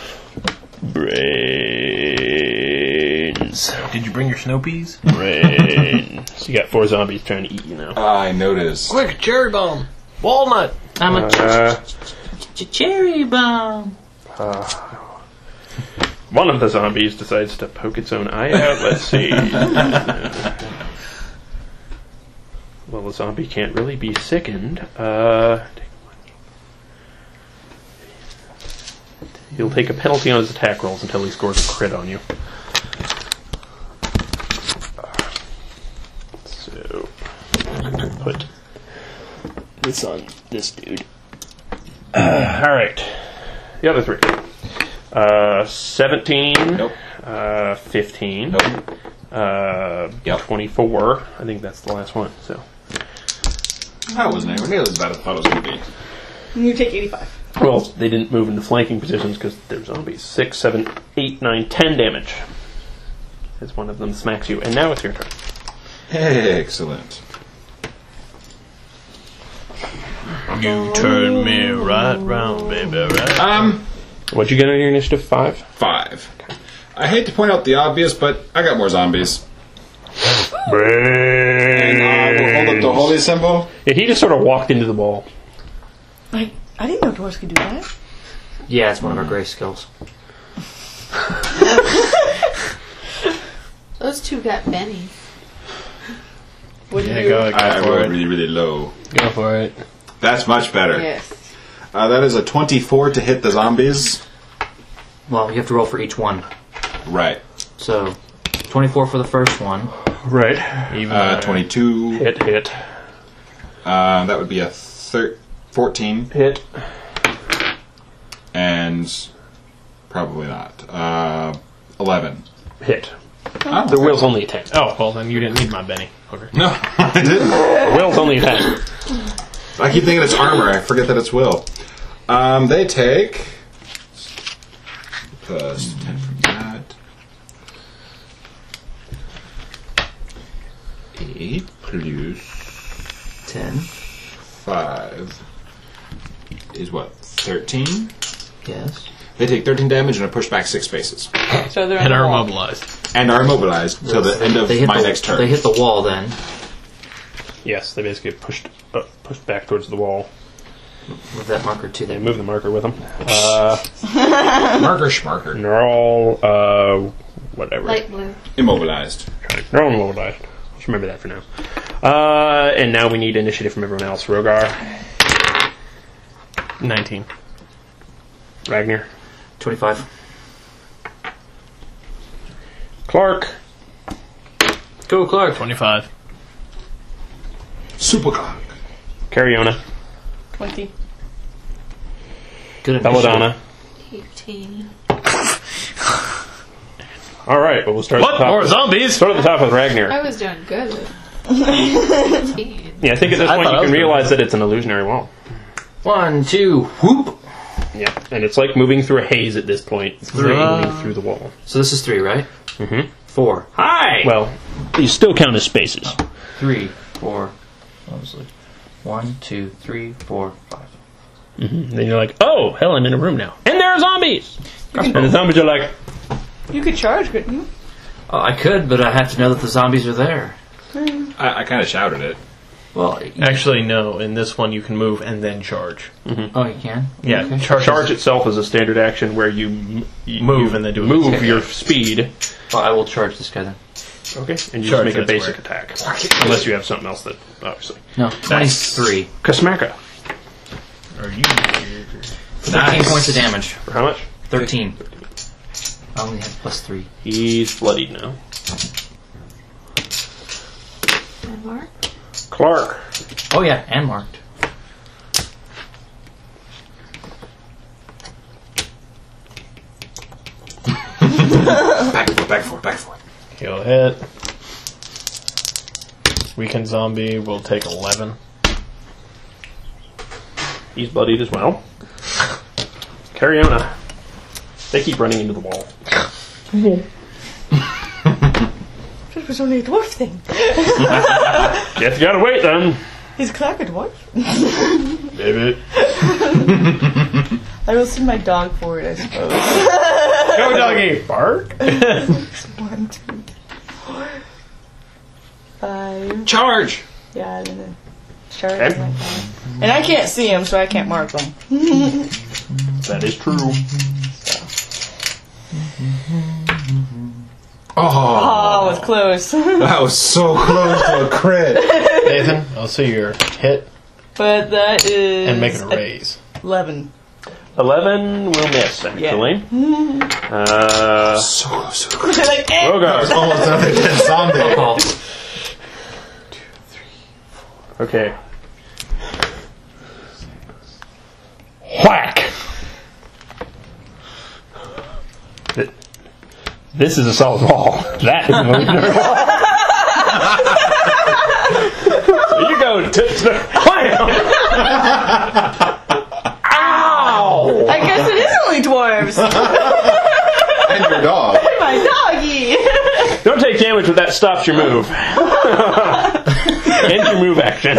Brains. Did you bring your snow peas? Brains. So you got four zombies trying to eat you now. I noticed. Quick, cherry bomb! Walnut! I'm a ch- Uh, ch- ch- cherry bomb. One of the zombies decides to poke its own eye out. Let's see. Well, the zombie can't really be sickened. Uh, he'll take a penalty on his attack rolls until he scores a crit on you. So, put this on this dude. Uh, Alright. The other three. Uh, seventeen. Nope. Uh, fifteen. Nope. Uh, Yep. twenty-four. I think that's the last one. So, That wasn't anywhere nearly as bad as I thought it was going to be. You take eighty-five. well, they didn't move into flanking positions because they're zombies. Six, seven, eight, nine, ten damage. As one of them smacks you, and now it's your turn. Excellent. You turn me right round, baby, right? Um, What'd you get on your initiative? Five. five. I hate to point out the obvious, but I got more zombies. And I will hold up the holy symbol. Yeah, he just sort of walked into the ball. I, I didn't know dwarves could do that. Yeah, it's one of our grace skills. Those two got Benny. What Yeah, do you go, do? go I, I for rolled it. really, really low. Go for it. That's much better. Yes. Uh, that is a twenty-four to hit the zombies. Well, you have to roll for each one. Right. So, twenty-four for the first one. Right. Even Uh, better. twenty-two. Hit, hit, Uh, that would be a thir- fourteen. hit. And probably not. Uh, eleven. Hit. Oh, The will's only a ten. Oh, well, then you didn't need my Benny. Okay. No, I didn't. The will's only a ten. I keep thinking it's armor. I forget that it's will. Um, they take plus ten from that. Eight plus Ten. five is what? Thirteen. Yes. They take thirteen damage and are pushed back six spaces, So they're on And the are wall. immobilized. and are immobilized till the end of They hit my the, next turn. They hit the wall then. Yes, they basically get pushed up, pushed back towards the wall. Move that marker to They them. move the marker with them. Uh, Marker schmarker. and they're all, uh, whatever. Light blue. Immobilized. They're all immobilized. Just remember that for now. Uh, and now we need initiative from everyone else. Rogar, nineteen. Ragnar, twenty-five. Clark, Go, Clark. twenty-five. Super cock. Cariona, Twenty. Good initiative. Belladonna. eighteen. All right, well, we'll start at What? the top. More with- zombies? Start at the top with Ragnar. I was doing good with eighteen. Yeah, I think at this I point thought you I was can good. realize that it's an illusionary wall. One, two, whoop. Yeah, and it's like moving through a haze at this point. Three. Moving through the wall. So this is three, right? Mm-hmm. Four. Hi! Well, you still count as spaces. Three, four. What was it? One, two, three, four, five. Mm-hmm. Then you're like, oh, hell, I'm in a room now. And there are zombies! And the zombies are like, You could charge, couldn't you? Oh, I could, but I have to know that the zombies are there. I, I kind of shouted it. Well, you- Actually, no. In this one, you can move and then charge. oh, you can? Yeah, Okay. charge. charge itself is a standard action where you, m- you Move you and then do a move attack. your speed. Well, I will charge this guy then. Okay. And you Charge, just make a that's basic where- attack. Unless you have something else that, obviously. No, twenty-three. Kasmaka. Are you? Fifteen points of damage. For how much? Thirteen. I only have plus three. He's bloodied now. And Mark. Clark. Oh yeah, and marked. Back and forth, back and forth, back and forth. He'll hit. Weakened zombie will take eleven. He's bloodied as well. Cariona. They keep running into the wall. It was only a dwarf thing. Guess you gotta wait then. Is Clark a dwarf? Baby. I will send my dog for it, I suppose. Go doggy. Bark. One, two, three, four, five. Charge! Yeah, and then charge. Okay. my dog. And I can't see him, so I can't mark them. That is true. Oh, it was close. That was so close to a crit. Nathan, I'll see your hit But that is and make it a raise. eleven. Eleven will miss, actually. Uh, So close to a crit. Like, eh. Rogar. Almost another dead zombie. Call. Okay. Whack! Th- This is a solid wall. That is moving very well. So you go touch the wham! Ow! I guess it is only dwarves. And your dog. My doggy. Don't take damage if that stops your move. End your move action.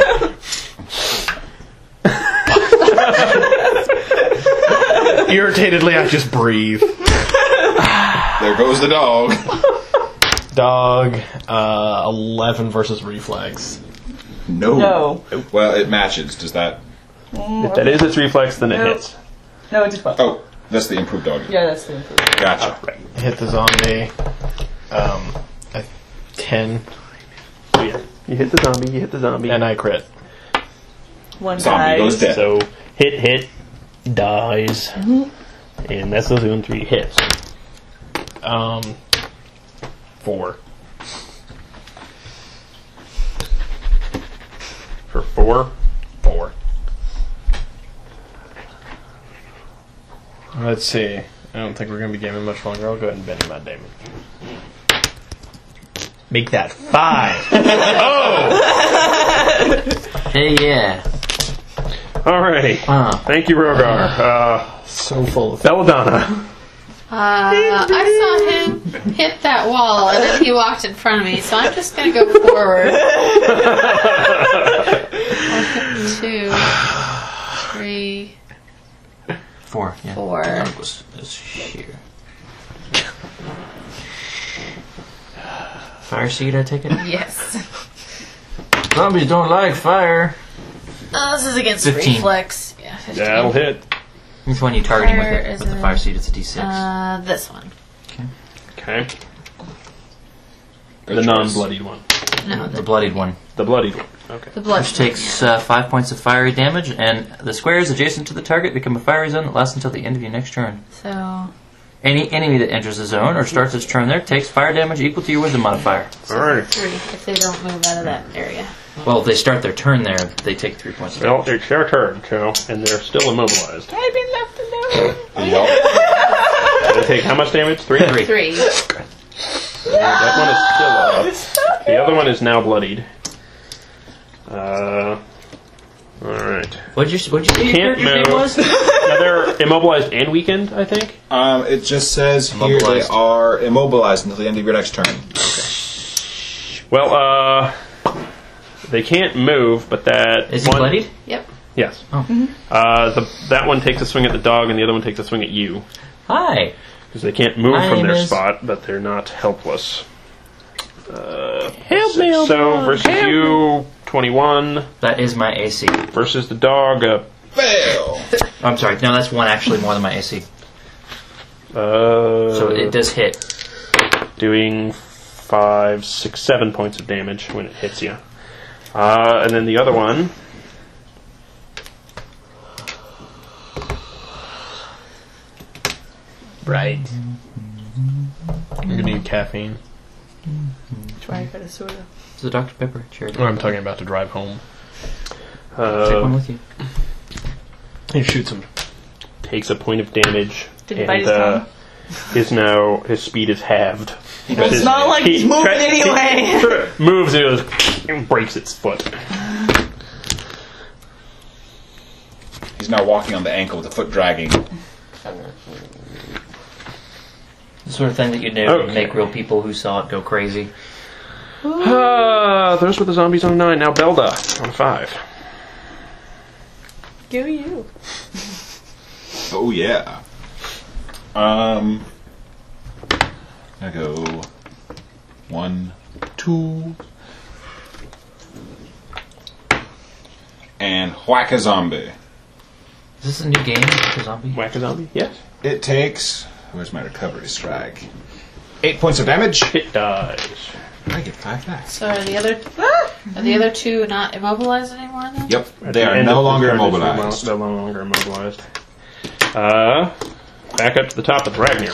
Irritatedly, I just breathe. There goes the dog. Dog, uh, eleven versus reflex. No. No. Well, it matches. Does that... If that is its reflex, then it Nope. hits. No, it's a twelve. Oh, that's the improved dog. Yeah, that's the improvement. Gotcha. Hit the zombie. Um, a ten, So yeah, you hit the zombie, you hit the zombie. and I crit. One Zombie dies. goes dead. So hit, hit, dies. And that's those one three hits. Um, four. For four. Four. Let's see. I don't think we're going to be gaming much longer. I'll go ahead and bend my damage. Make that five. Hey, yeah. Alrighty. Uh, Thank you, Rogar. Uh, So full of. Belladonna. Uh, I saw him hit that wall, and then he walked in front of me, so I'm just going to go forward. One, two, three, four. Yeah. four. That was, that was sheer. Fire seed, I take it? Yes. Zombies don't like fire. Uh, this is against Fifteen. reflex. Yeah, fifteen. That'll hit. Which one are you targeting Fire with it? is With the a- fire seed, it's a d six. Uh, this one. Okay. Good The choice. non-bloodied one. No, the the, bloodied one. The bloodied one. Okay. the blood. Which takes uh, five points of fiery damage, and the squares adjacent to the target become a fiery zone that lasts until the end of your next turn. So, Any enemy that enters the zone or starts its turn there takes fire damage equal to your wisdom modifier. Alright. three if they don't move out of that area. Well, if they start their turn there, they take three points of damage. Well, it's their turn, so, and they're still immobilized. I've been left alone. Yup. They take how much damage? Three? Three. Three. That one is still up. The other one is now bloodied. Uh, alright. What'd you, what'd you say your Can't character's name move. was? Now they're immobilized and weakened, I think? Um, it just says here they Immobilized. are immobilized until the end of your next turn. Well, uh, they can't move, but that Is he one... bloodied? Yep. Yes. Oh. Uh, the, that one takes a swing at the dog, and the other one takes a swing at you. Hi. Because they can't move My from name their is- spot, but they're not helpless. Uh, Help six. me, oh So, God, versus help you, twenty-one. That is my A C. Versus the dog, uh, Fail! I'm sorry. No, that's one actually more than my A C. uh, So it does hit. doing five, six, seven points of damage when it hits you. Uh, and then the other one, Right. You're gonna need caffeine. Try to get a soda. It's a Doctor Pepper charity. Or I'm talking about to drive home. Take one uh, with you. And shoot some. takes a point of damage, Did he bite and his uh, tongue? is now his speed is halved. Well, it's not like he's moving try- anyway. he moves and goes and breaks its foot. He's now walking on the ankle with the foot dragging. The sort of thing that you'd never Okay. make real people who saw it go crazy. Uh, those were the zombies on nine. Now Belda on five. Go you. Oh yeah. Um, I go one, two, and whack a zombie. Is this a new game? Like a zombie? Whack a zombie? Yes. It takes. Where's my recovery strike? Eight points of damage. It dies. I get five back. So are the other are the other two not immobilized anymore then? Yep, At they the are end no of the longer turn, it's immobilized. They're no longer immobilized. Uh, back up to the top of the Ragnar.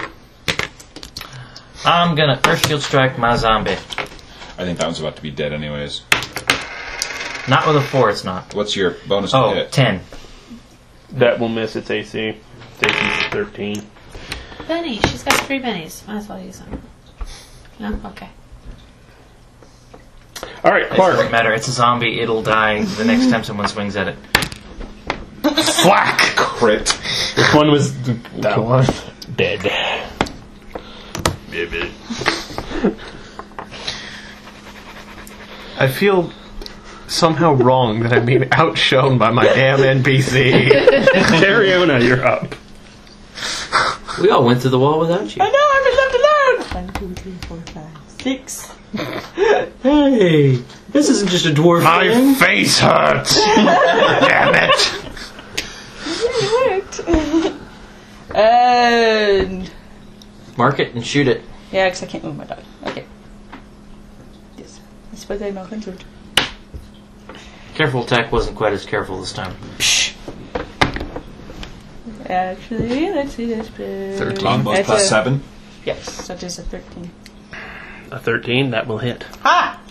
I'm gonna Earth Shield Strike my zombie. I think that one's about to be dead anyways. Not with a four, it's not. What's your bonus to Oh, hit? ten. That will miss its A C. Its A C is thirteen. Benny, she's got three bennies. Might as well use them. No? Okay. All right, It doesn't Clark. matter. It's a zombie. It'll die the next time someone swings at it. Flack. Crit. This one was That one. dead. I feel somehow wrong that I'm being outshone by my damn N P C. Dariona, you're up. We all went through the wall without you. I know, I've been left alone! One, two, three, four, five, six. Hey, this isn't just a dwarf My face hurts. Damn it. It worked. And... Mark it and shoot it. Yeah, because I can't move my dog. Okay. Yes. I suppose I'm not controlled. Careful attack wasn't quite as careful this time. Actually, let's see this. Thirteen. Longbow That's plus a- seven. Yes, that is a thirteen. A thirteen, that will hit. Ha!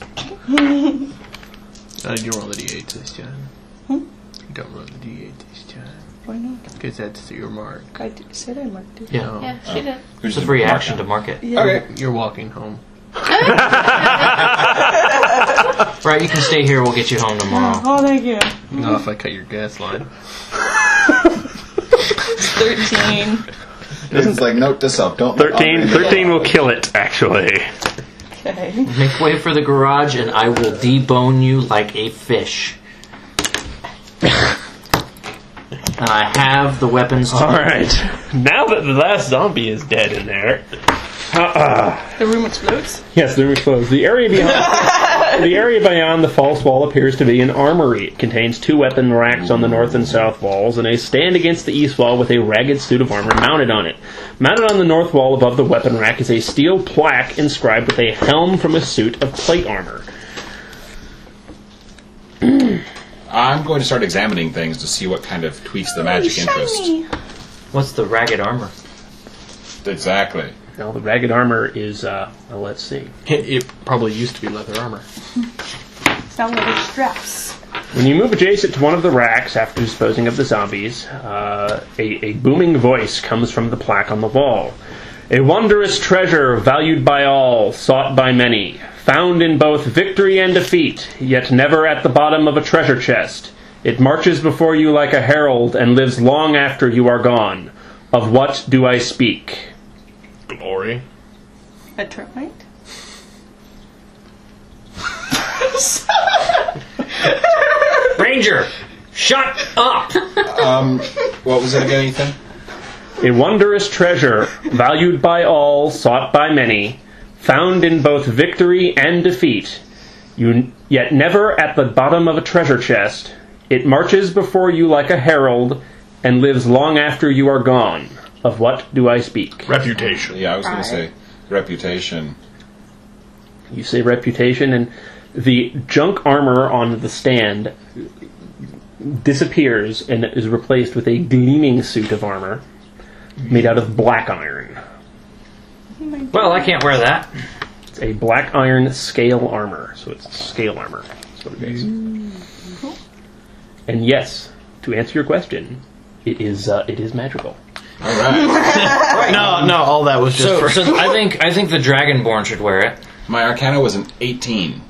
Uh, you roll the d eight this time. Hmm? You don't roll the d eight this time. Why not? Because that's your mark. I did, said I marked it. Yeah. No. Yeah, she did. It's a free action to mark it. Yeah. Okay. You're walking home. Right, you can stay here. We'll get you home tomorrow. Oh, thank you. Not if I cut your gas line. thirteen. It's like, note this up. Don't. thirteen, thirteen will kill it, actually. Okay. Make way for the garage, and I will debone you like a fish. And I have the weapons to Alright. Now that the last zombie is dead in there. Uh-uh. The room explodes. Yes, the room explodes. The area beyond the area beyond the false wall appears to be an armory. It contains two weapon racks on the north and south walls, and a stand against the east wall with a ragged suit of armor mounted on it. Mounted on the north wall above the weapon rack is a steel plaque inscribed with a helm from a suit of plate armor. I'm going to start examining things to see what kind of tweaks the magic interest. Shiny. What's the ragged armor? Exactly. Now, the ragged armor is, uh, well, let's see. It, it probably used to be leather armor. It's now leather straps. When you move adjacent to one of the racks after disposing of the zombies, uh, a, a booming voice comes from the plaque on the wall. A wondrous treasure, valued by all, sought by many, found in both victory and defeat, yet never at the bottom of a treasure chest. It marches before you like a herald and lives long after you are gone. Of what do I speak? Glory. A termite? Ranger, shut up! Um, what was it again, Ethan? A wondrous treasure, valued by all, sought by many, found in both victory and defeat, you yet never at the bottom of a treasure chest. It marches before you like a herald, and lives long after you are gone. Of what do I speak? Reputation. Yeah, I was going to say reputation. You say reputation, and the junk armor on the stand disappears and is replaced with a gleaming suit of armor made out of black iron. Well, I can't wear that. It's a black iron scale armor, so it's scale armor. That's what it is. And yes, to answer your question, it is uh, it is magical. All right. No, no, all that was just So, for... so I think I think the Dragonborn should wear it. My Arcana was an eighteen.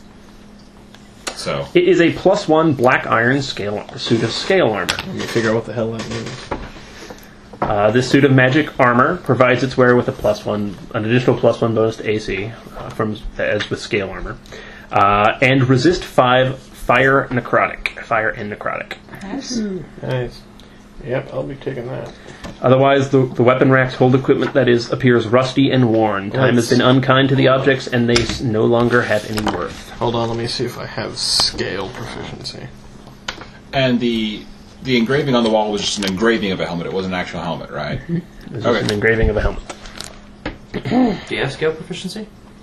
So, It is a plus one black iron scale suit of scale armor. Let me figure out what the hell that means. Uh, this suit of magic armor provides its wearer with a plus one, an additional plus one bonus to A C, uh, from as with scale armor, uh, and resist five fire necrotic, fire and necrotic. Yes. Nice. Yep, I'll be taking that. Otherwise, the, the weapon racks hold equipment that is appears rusty and worn. Time has been unkind to the objects, and they s- no longer have any worth. Hold on, let me see if I have scale proficiency. and the the engraving on the wall was just an engraving of a helmet. It wasn't an actual helmet, right? This Okay. is an engraving of a helmet. Do you have scale proficiency?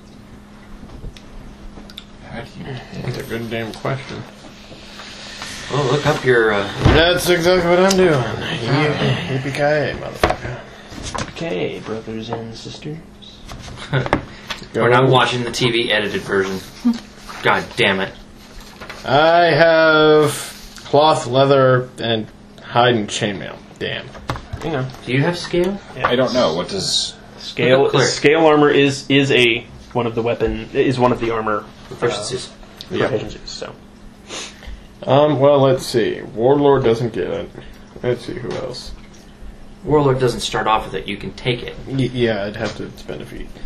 That's a good damn question. Oh, look up your... Uh, That's exactly what I'm doing. Yippee-ki-yay, motherfucker. Okay, brothers and sisters. We're not watching the T V edited version. God damn it. I have cloth, leather, and hide and chainmail. Damn. Hang on. Do you have scale? Yeah. I don't know. What does... Scale Clear. scale armor is is a one of the weapon is one of the armor Proficiencies. uh, Yeah. proficiencies. So Um, well, let's see. Warlord doesn't get it. Let's see, who else? Warlord doesn't start off with it. You can take it. Y- yeah, I'd have to spend a feat.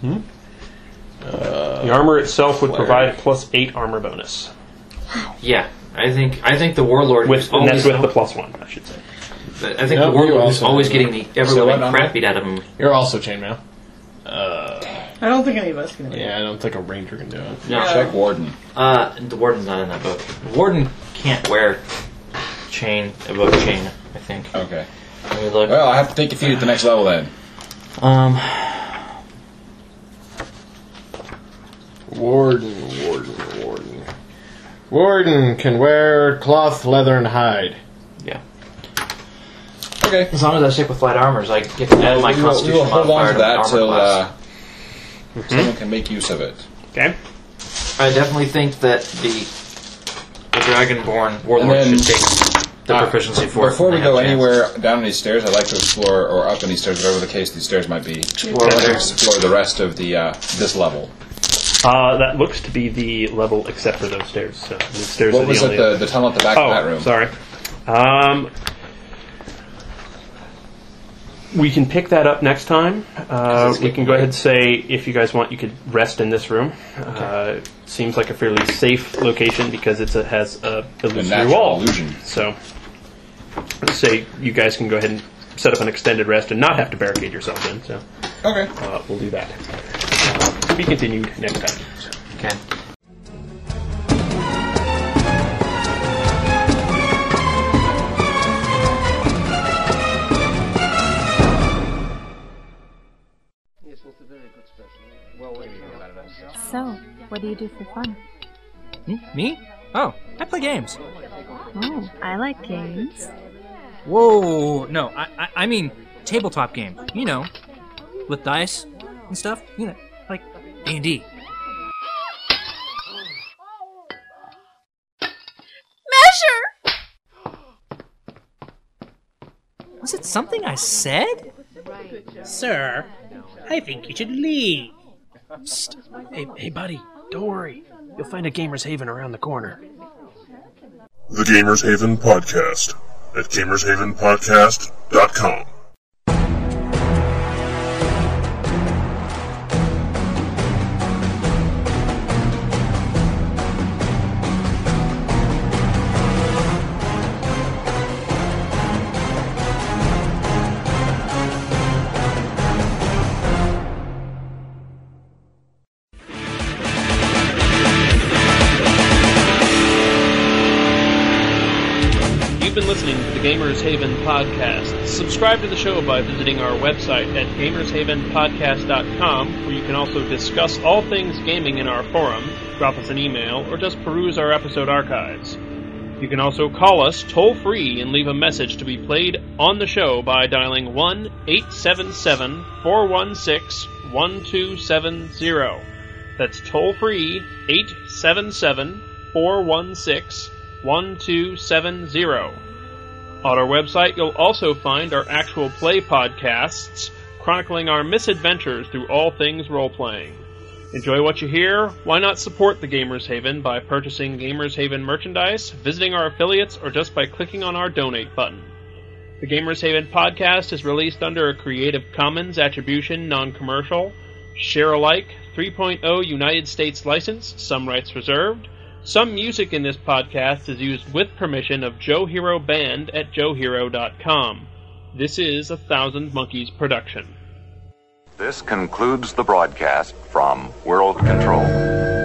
the armor itself would provide a plus eight armor bonus Yeah, I think I think the Warlord with is and that's always... with the plus one, I should say. I think Yeah, the you Warlord is also always have getting the ever So living what crap number? beat out of him. You're also chainmail. I don't think any of us can do it. Yeah, I don't think a ranger can do it. No, Check Warden. uh, the Warden's not in that book. Warden can't wear chain, evoke chain, I think. Okay. Let me look. Well, I have to take a feat at the next level then. Um, Warden, warden, warden. Warden can wear cloth, leather, and hide. yeah. Okay. As long as I stick with light armors, I get to add my we will, we Constitution will hold modifier on to that armor till class. uh, someone can make use of it. Okay. I definitely think that the the Dragonborn Warlord And then- should take the Uh, proficiency for it. Before when we they have go chance. anywhere down these stairs, I'd like to explore, or up any stairs, whatever the case these stairs might be. Explore I'd like to there. explore the rest of the uh, this level. Uh, that looks to be the level except for those stairs. So the stairs What are was the it? only. The, the tunnel at the back oh, of that room. sorry. Um, we can pick that up next time. Uh, it's we getting can go late. ahead and say, if you guys want, you could rest in this room. Uh, seems like a fairly safe location because it's a, has a A illusory natural wall. illusion. So, let's say you guys can go ahead and set up an extended rest and not have to barricade yourselves in. So, Okay. uh, we'll do that. Uh, to be continued next time. So. Okay. So, what do you do for fun? Hmm? Me? Oh, I play games. Oh, I like games. Whoa, no, I, I, I mean tabletop games. You know, with dice and stuff. You know, like A and D. Measure! Was it something I said? Sir, I think you should leave. Psst. Hey, hey, buddy, don't worry. You'll find a Gamer's Haven around the corner. The Gamers Haven Podcast at gamers haven podcast dot com. You've been listening to the Gamers Haven Podcast. Subscribe to the show by visiting our website at gamers haven podcast dot com, where you can also discuss all things gaming in our forum, drop us an email, or just peruse our episode archives. You can also call us toll-free and leave a message to be played on the show by dialing one eight seven seven, four one six, one two seven zero. That's toll-free, eight seven seven, four one six, one two seven zero. On our website, you'll also find our actual play podcasts, chronicling our misadventures through all things role-playing. Enjoy what you hear? Why not support the Gamers Haven by purchasing Gamers Haven merchandise, visiting our affiliates, or just by clicking on our donate button? The Gamers Haven podcast is released under a Creative Commons Attribution Non-Commercial, Share-alike three point oh United States license, some rights reserved. Some music in this podcast is used with permission of Joe Hero Band at joe hero dot com. This is a Thousand Monkeys production. This concludes the broadcast from World Control.